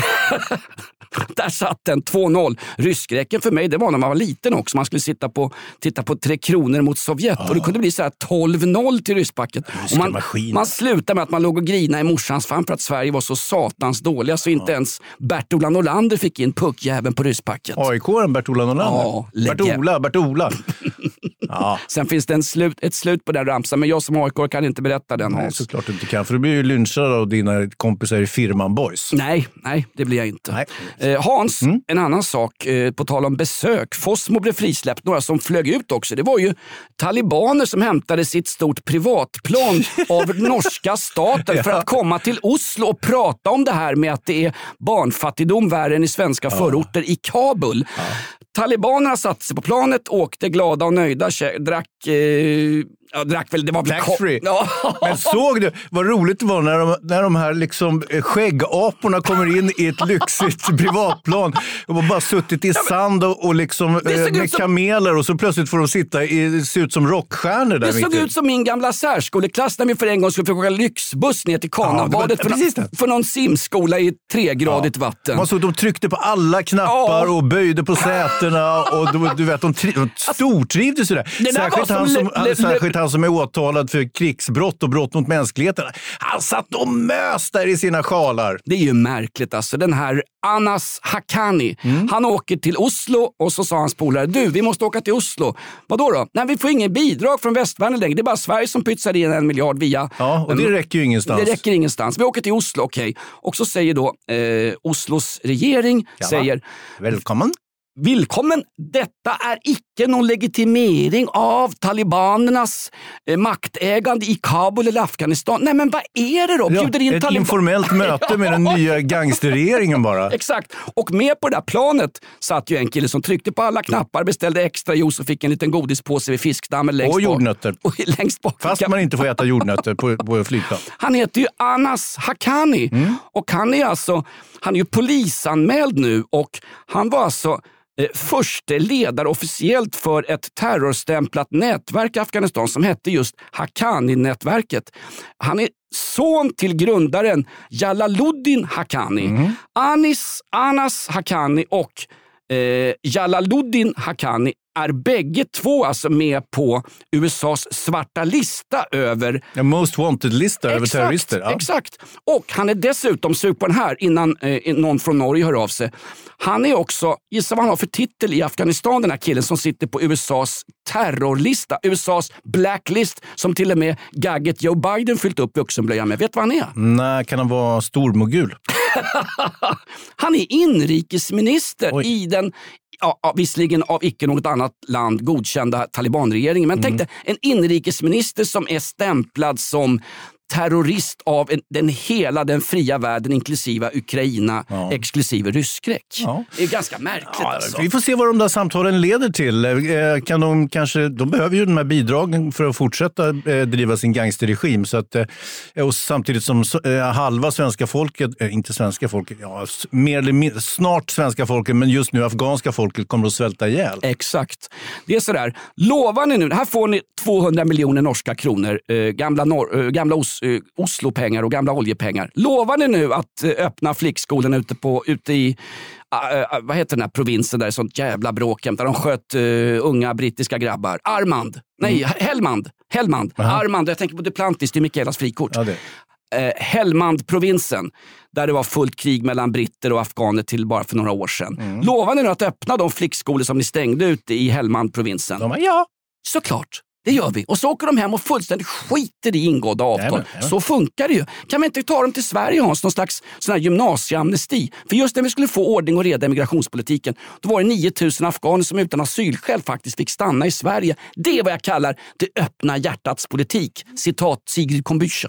Där satt den 2-0. Ryskräcken för mig, det var när man var liten också. Man skulle titta på 3 kronor mot Sovjet. Och det kunde bli så här 12-0 till rysspacket. Man slutade med att man låg och grina i morsans famn för att Sverige var så satans dåliga så inte ens Bert-Ola Norlander fick in puckjäveln på rysspacket. AIK-aren Bert-Ola Norlander? Ja, Bert-Ola. Ja. Sen finns det ett slut på den ramsan, men jag som AIK kan inte berätta den. Nej, såklart du inte kan, för du blir ju lynchad av dina kompisar i firman Boys. Nej, det blir jag inte. Hans, en annan sak, på tal om besök. Fossmo blev frisläppt, några som flög ut också. Det var ju talibaner som hämtade sitt stort privatplan av norska staten för att komma till Oslo och prata om det här med att det är barnfattigdom värre än i svenska förorter i Kabul. Talibanerna satte sig på planet, åkte glada och nöjda, drack väl, det var väl taxfree. Men såg du vad roligt det var när de här liksom skäggaporna kommer in i ett lyxigt privatplan och bara suttit i sand och liksom med kameler, och så plötsligt får de se ut som rockstjärnor där. Det såg ut som min gamla särskoleklass när vi för en gång skulle få åka lyxbuss ner till Kanabadet för någon simskola i 3-gradigt vatten. Man såg att de tryckte på alla knappar och böjde på sätena och du vet, de stortrivdes ju där. Särskilt han som är åtalad för krigsbrott och brott mot mänskligheten. Han satt och mös där i sina sjalar. Det är ju märkligt alltså. Den här Anas Haqqani, han åker till Oslo och så sa hans polare, du, vi måste åka till Oslo. Vadå då? Nej, vi får ingen bidrag från västvärlden längre. Det är bara Sverige som pytsar in 1 miljard via... Ja, och det räcker ju ingenstans. Det räcker ingenstans. Vi åker till Oslo, okej. Och så säger då Oslos regering, säger... Välkommen, detta är icke någon legitimering av talibanernas maktägande i Kabul eller Afghanistan. Nej, men vad är det då? Bjuder in ett informellt möte med den nya gangsterregeringen bara. Exakt. Och med på det där planet satt ju en kille som tryckte på alla knappar, beställde extra juice och fick en liten godispåse vid fiskdammen längst bak. Och jordnötter. Och längst bak. Fast man inte får äta jordnötter på flygplan. Han heter ju Anas Haqqani. Och han är ju polisanmäld nu, och han var alltså förste ledare officiellt för ett terrorstämplat nätverk i Afghanistan som hette just Haqqani-nätverket. Han är son till grundaren Jalaluddin Haqqani. Anas Haqqani och Jalaluddin Haqqani är bägge två alltså med på USAs svarta lista över... Most wanted-lista över terrorister. Ja. Exakt. Och han är dessutom supern här innan någon från Norge hör av sig. Han är också, gissa vad han har för titel i Afghanistan, den här killen som sitter på USAs terrorlista, USAs blacklist, som till och med gagget Joe Biden fyllt upp vuxenblöjan med. Vet du vad han är? Nej, kan han vara stormogul? Han är inrikesminister i den, visserligen av icke något annat land godkända talibanregeringen. Men tänk dig, en inrikesminister som är stämplad som terrorist av den fria världen, inklusive Ukraina, exklusive rysskräck. Ja. Det är ganska märkligt. Ja, alltså. Vi får se vad de där samtalen leder till. Kan de behöver ju de här bidragen för att fortsätta driva sin gangsterregim. Så att, och samtidigt som halva svenska folket, inte svenska folket, mer eller mindre, snart svenska folket, men just nu afghanska folket kommer att svälta ihjäl. Exakt. Det är sådär. Lovar ni nu, här får ni 200 miljoner norska kronor, gamla Oslo-pengar och gamla oljepengar. Lovar ni nu att öppna flickskolan ute i vad heter den här provinsen där det är sånt jävla bråk där de sköt unga brittiska grabbar? Helmand. Armand, jag tänker på Duplantis, det är Mikaelas frikort. Ja, Helmand-provinsen, där det var fullt krig mellan britter och afghaner till bara för några år sedan. Lovar ni nu att öppna de flickskolor som ni stängde ute i Helmand-provinsen? Ja. Såklart. Det gör vi. Och så åker de hem och fullständigt skiter i ingådda avtal. Så funkar det ju. Kan vi inte ta dem till Sverige och ha någon slags sån här gymnasieamnesti? För just när vi skulle få ordning och reda i migrationspolitiken, då var det 9000 afghaner som utan asylskäl faktiskt fick stanna i Sverige. Det är vad jag kallar det öppna hjärtats politik. Citat Sigrid Combüchen.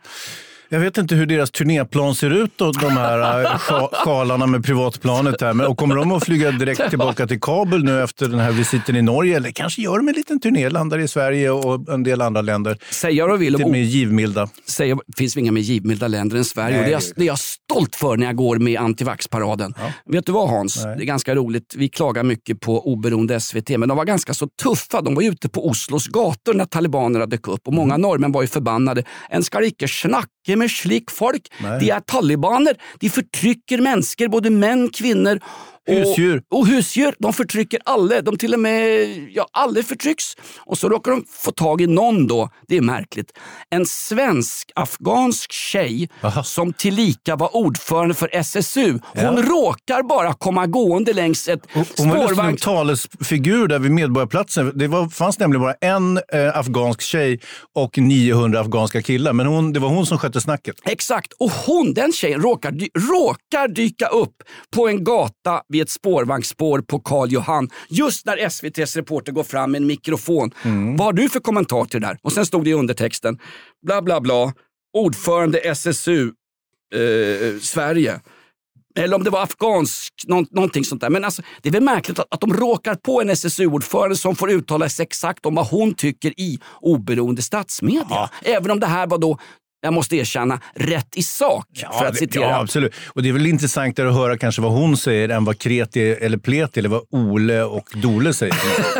Jag vet inte hur deras turnéplan ser ut då, de här sjalarna med privatplanet här. Och kommer de att flyga direkt tillbaka till Kabul nu efter den här visiten i Norge? Eller kanske gör de en liten turné, landar i Sverige och en del andra länder. Säger jag vill med givmilda. Finns inga mer givmilda länder än Sverige. Nej, det är jag stolt för när jag går med antivaxparaden. Ja. Vet du vad, Hans? Nej. Det är ganska roligt. Vi klagar mycket på oberoende SVT, men de var ganska så tuffa. De var ute på Oslos gator när talibanerna dök upp. Och många norrmän var ju förbannade. En ska inte snacka med slik folk. Nej. De är talibaner. De förtrycker människor, både män, kvinnor och husdjur. De förtrycker alla. De till och med, alla förtrycks. Och så råkar de få tag i någon då. Det är märkligt. En svensk-afghansk tjej som tillika var ordförande för SSU. Hon råkar bara komma gående längs ett spårvagn. Hon var en talesfigur där vid Medborgarplatsen. Det fanns nämligen bara en afghansk tjej och 900 afghanska killar. Men det var hon som skötte snacket. Exakt. Och den tjejen råkar dyka upp på en gata vid ett spårvagnsspår på Karl Johan. Just när SVT:s reporter går fram med en mikrofon. Vad har du för kommentar till det där? Och sen stod det i undertexten. Bla bla bla. Ordförande SSU Sverige. Eller om det var afghansk, någonting sånt där. Men alltså, det är väl märkligt att de råkar på en SSU-ordförande som får uttala sig exakt om vad hon tycker i oberoende statsmedia. Ja. Även om det här var då, jag måste erkänna, rätt i sak, för att citera. Ja, absolut. Och det är väl intressantare att höra kanske vad hon säger än vad Kreti eller Pleti eller vad Ole och Dole säger.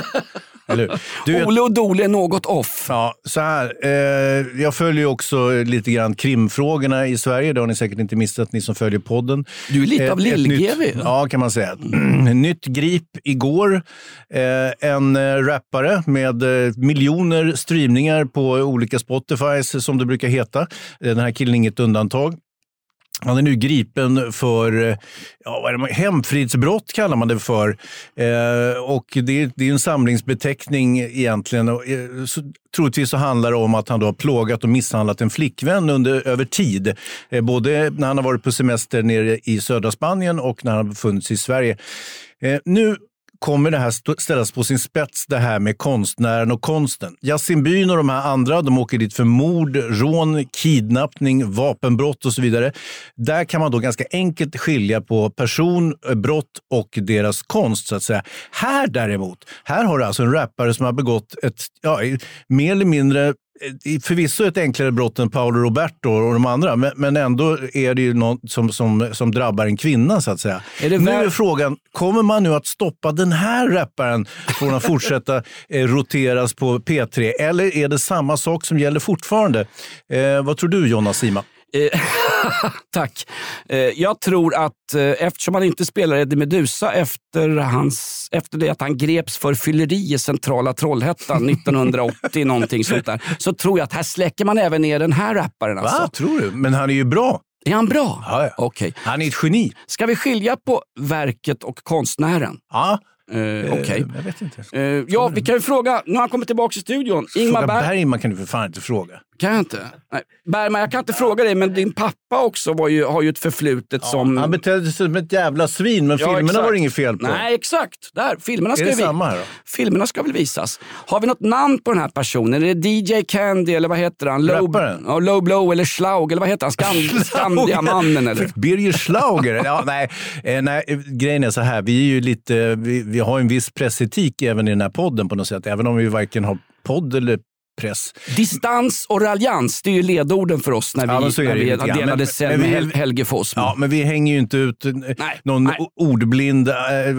Ole och Dole är något off. Ja, så här. Jag följer också lite grann krimfrågorna i Sverige. Det har ni säkert inte missat, ni som följer podden. Du är lite av Lill-GV. Ja, kan man säga. Nytt grip igår. En rappare med miljoner streamningar på olika Spotify, som det brukar heta. Den här killen är inget undantag. Han är nu gripen för hemfridsbrott kallar man det för. Och det är en samlingsbeteckning egentligen. Troligtvis så handlar det om att han då har plågat och misshandlat en flickvän över tid. Både när han har varit på semester nere i södra Spanien och när han har befunnit sig i Sverige. Nu kommer det här ställas på sin spets, det här med konstnären och konsten. Yasin Byn och de här andra, de åker dit för mord, rån, kidnappning, vapenbrott och så vidare. Där kan man då ganska enkelt skilja på person, brott och deras konst, så att säga. Här däremot, här har du alltså en rappare som har begått ett mer eller mindre förvisso ett enklare brott än Paolo Roberto och de andra, men ändå är det ju något som drabbar en kvinna så att säga. Nu är frågan, kommer man nu att stoppa den här rapparen från att fortsätta roteras på P3, eller är det samma sak som gäller fortfarande? Vad tror du, Jonas Sima? Tack. Jag tror att eftersom han inte spelar Eddie Meduza efter det att han greps för fylleri i centrala Trollhättan 1980 någonting sånt där, så tror jag att här släcker man även ner den här rapparen. Alltså. Vad tror du? Men han är ju bra. Är han bra? Ja. Okay. Han är ett geni. Ska vi skilja på verket och konstnären? Ja. Okej. Jag vet inte. Ja, vi kan ju fråga. Nu har han kommit tillbaka i studion. Ingmar Bergman kan du för fan inte fråga. Kan jag inte? Nej. Bergman, jag kan inte fråga dig, men din pappa också har ju ett förflutet som... Han betedde sig som ett jävla svin, men filmerna exakt. var det inget fel på. Nej, exakt. Där, filmerna ska samma här då? Filmerna ska väl visas. Har vi något namn på den här personen? Är det DJ Candy eller vad heter han? Low Blow eller Schlaug eller vad heter han? Skandiamannen eller? Birger Schlauger? Ja, nej, grejen är så här. Vi är ju lite... Vi har en viss pressetik även i den här podden på något sätt. Även om vi varken har podd eller press. Distans och raljans, det är ju ledorden för oss när vi delade cell med Helge Fossmo. Ja, men vi hänger ju inte ut någon ordblind,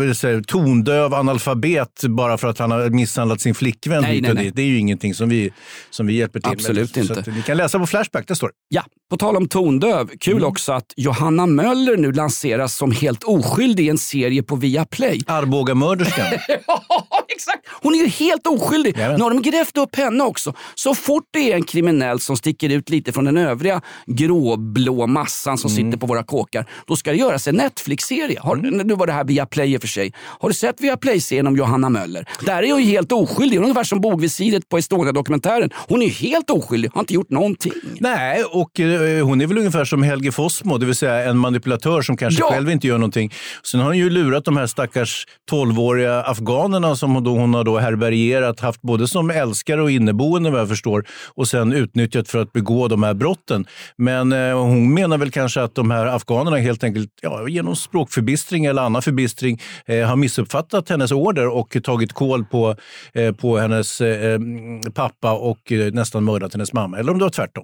tondöv analfabet bara för att han har misshandlat sin flickvän. Nej. Det är ju ingenting som vi hjälper till Absolut med. Inte. Så att ni kan läsa på Flashback, det står. Ja, på tal om tondöv. Kul också att Johanna Möller nu lanseras som helt oskyldig i en serie på Viaplay. Arbogamörderskan. Ja, exakt. Hon är ju helt oskyldig. Nu har de grävt upp henne också. Så fort det är en kriminell som sticker ut lite från den övriga gråblå massan som sitter på våra kåkar, då ska det göras en Netflix-serie. Nu var det här Viaplay i för sig. Har du sett Viaplay-serien om Johanna Möller? Där är hon ju helt oskyldig. Hon är ungefär som bogvisiret på Estonia-dokumentären. Hon är ju helt oskyldig. Har inte gjort någonting. Nej, och hon är väl ungefär som Helge Fossmo, det vill säga en manipulatör som kanske själv inte gör någonting. Sen har hon ju lurat de här stackars 12-åriga afghanerna som hon har då härbärgerat, haft både som älskare och inneboende vad jag förstår, och sen utnyttjat för att begå de här brotten. Men hon menar väl kanske att de här afghanerna helt enkelt genom språkförbistring eller annan förbistring har missuppfattat hennes order och tagit kål på hennes pappa och nästan mördat hennes mamma. Eller om det var tvärtom.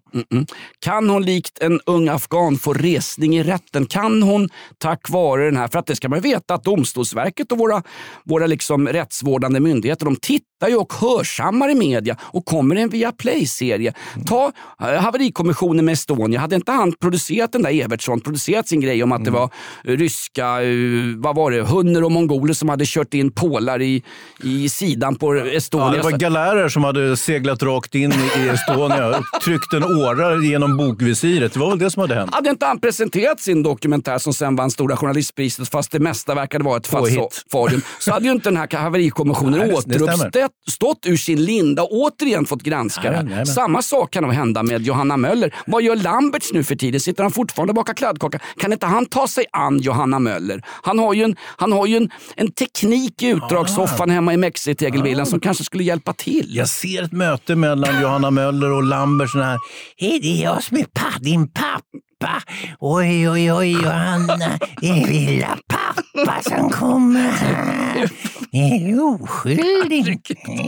Kan hon likt en ung afghan få resning i rätten? Kan hon tack vare den här, för att det ska man veta att Domstolsverket och våra liksom rättsvårdande myndigheter, de tittar ju och hörsammar i media och kommer en Viaplay-serie. Ta haverikommissionen med Estonia. Hade inte han producerat den där Evertsson, producerat sin grej om att det var ryska, hunner och mongoler som hade kört in pålar i sidan på Estonia. Ja, det var galärer som hade seglat rakt in i Estonia och tryckt en åra genom bokvisiret. Det var väl det som hade hänt. Hade inte han presenterat sin dokumentär som sen vann Stora journalistpriset, fast det mesta verkade vara ett falsarium, så hade ju inte den här haverikommissionen återuppstått ur sin linda och återigen fått granska det. Samma sak kan nog hända med Johanna Möller. Vad gör Lamberts nu för tiden? Sitter han fortfarande och bakar kladdkaka? Kan inte han ta sig an Johanna Möller? Han har ju en teknik i utdragssoffan hemma i Mexitegelvillan som kanske skulle hjälpa till. Jag ser ett möte mellan Johanna Möller och Lambert. Är det jag som är din pappa? Oj, Johanna, är lilla pappa som kommer här. Är oskyldig.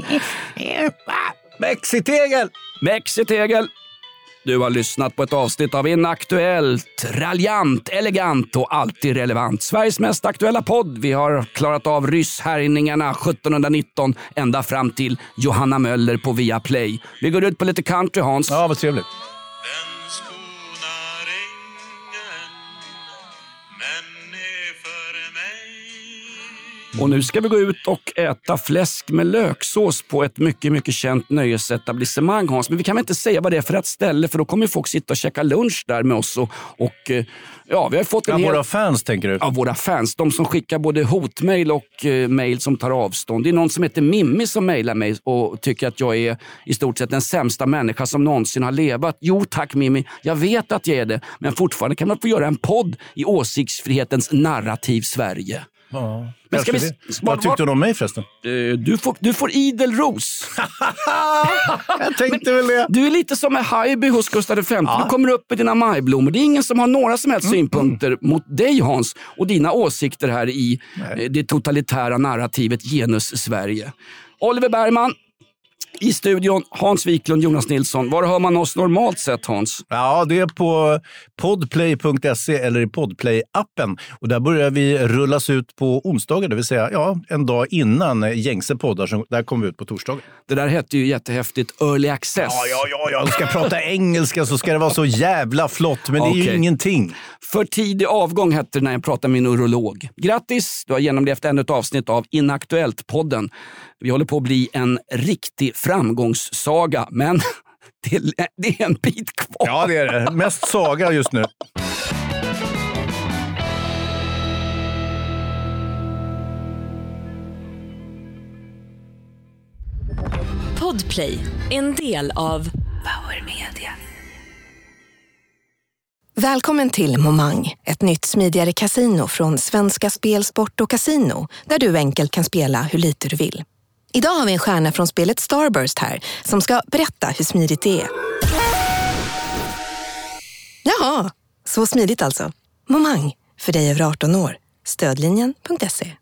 Mexitegel! Du har lyssnat på ett avsnitt av Inaktuellt, raljant, elegant och alltid relevant. Sveriges mest aktuella podd. Vi har klarat av rysshärjningarna 1719 ända fram till Johanna Möller på Viaplay. Vi går ut på lite country, Hans. Ja, vad trevligt. Den skonar ingen, men är för mig. Och nu ska vi gå ut och äta fläsk med löksås på ett mycket, mycket känt nöjesetablissemang, Hans. Men vi kan väl inte säga vad det är för ett ställe, för då kommer folk sitta och käka lunch där med oss. Och vi har fått våra fans, tänker du? Ja, våra fans. De som skickar både hotmail och mail som tar avstånd. Det är någon som heter Mimmi som mailar mig och tycker att jag är i stort sett den sämsta människa som någonsin har levat. Jo tack Mimmi, jag vet att jag är det. Men fortfarande kan man få göra en podd i åsiktsfrihetens narrativ Sverige. Ja, men vad tyckte du om mig förresten? Du får idel ros. Jag tänkte väl det. Du är lite som en Haijby hos Gustav V. Du kommer upp i dina majblommor. Det är ingen som har några som helst synpunkter mot dig, Hans, och dina åsikter här i det totalitära narrativet genus Sverige. Oliver Bergman, I studion Hans Wiklund, Jonas Nilsson. Var hör man oss normalt sett, Hans? Ja, det är på podplay.se eller i Podplay-appen. Och där börjar vi rullas ut på onsdagar, det vill säga en dag innan gängse poddar. Så där kommer vi ut på torsdagar. Det där hette ju jättehäftigt Early Access. Ja. Jag ska prata engelska så ska det vara så jävla flott, men det är ju ingenting. För tidig avgång hette det när jag pratade med en urolog. Grattis, du har genomlevt ännu ett avsnitt av Inaktuellt-podden. Vi håller på att bli en riktig framgångssaga, men det är en bit kvar. Ja, det är det. Mest saga just nu. Podplay, en del av Power Media. Välkommen till Momang, ett nytt smidigare kasino från Svenska Spel, Sport och Casino, där du enkelt kan spela hur lite du vill. Idag har vi en stjärna från spelet Starburst här som ska berätta hur smidigt det är. Jaha, så smidigt alltså. Momang, för dig över 18 år. Stödlinjen.se.